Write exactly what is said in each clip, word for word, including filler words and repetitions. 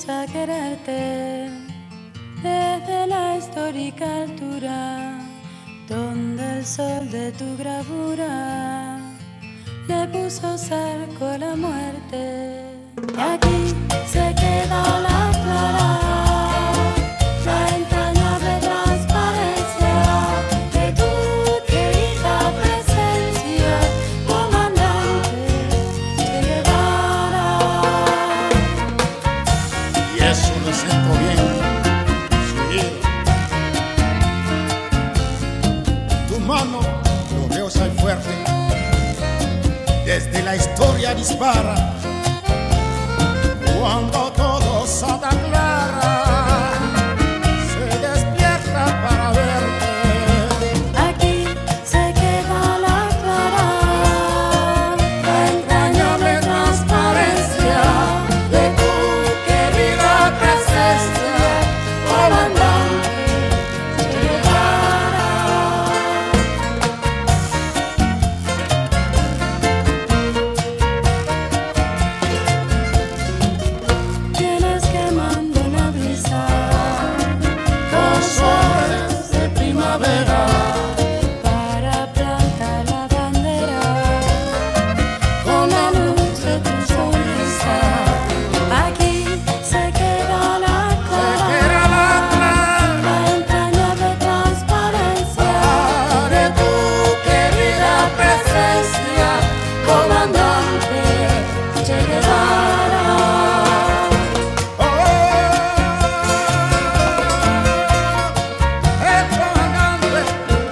a quererte desde la histórica altura, donde el sol de tu bravura le puso cerco a la muerte. Y aquí se queda la clara, la entrañable transparencia de tu querida presencia, comandante Che Guevara. Y eso lo siento bien, sí. Tu mano gloriosa y fuerte desde la historia dispara, cuando todo Santa Clara se despierta para verte. Aquí se queda la clara, La entrañable transparencia de tu querida presencia, comandante Che Guevara. tienes quemando la brisa, Con soles de primavera, para plantar la bandera, con la luz de tu sonrisa. Aquí se queda la clara, era la clara la entrañable transparencia de tu querida presencia, comandante Che Guevara. oh, el comandante.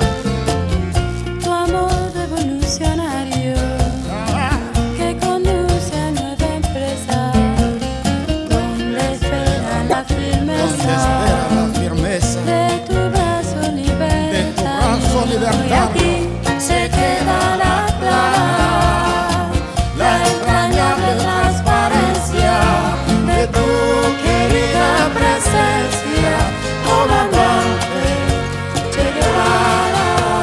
Tu amor revolucionario que conduce a nueva empresa, donde espera la Donde firmeza espera la firmeza de tu brazo libertad. brazo libertario. Y aquí se queda la clara, la entrañable transparencia de tu querida presencia, comandante Che Guevara.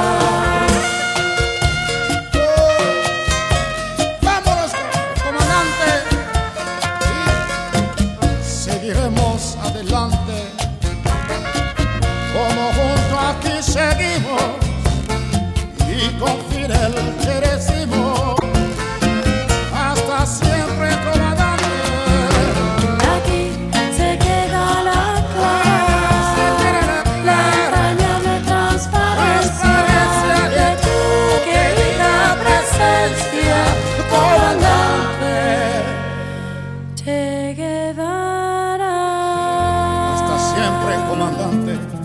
Vámonos, comandante. Sí, seguiremos adelante, como junto aquí seguimos, y con Fidel que decimos, hasta siempre, comandante. Aquí se queda la clara, la entrañable transparencia de tu querida presencia, comandante Che Guevara. Hasta siempre, comandante.